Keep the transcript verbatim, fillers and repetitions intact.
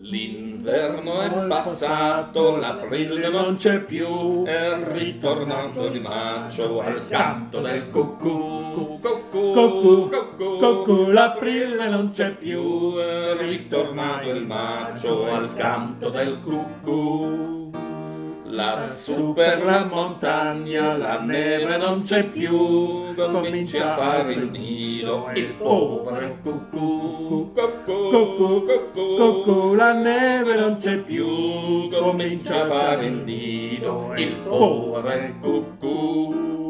L'inverno è passato, l'aprile non c'è più, è ritornato il maggio al canto del cucù. Cucù, Cucù, cucù, cucù, l'aprile non c'è più, è ritornato il maggio al canto del cucù. Lassù per la montagna la neve non c'è più, comincia a fare il nido il povero cucù. Cucù, Cucù, cucù, cucù, la neve non c'è più, comincia a fare il nido il povero cucù.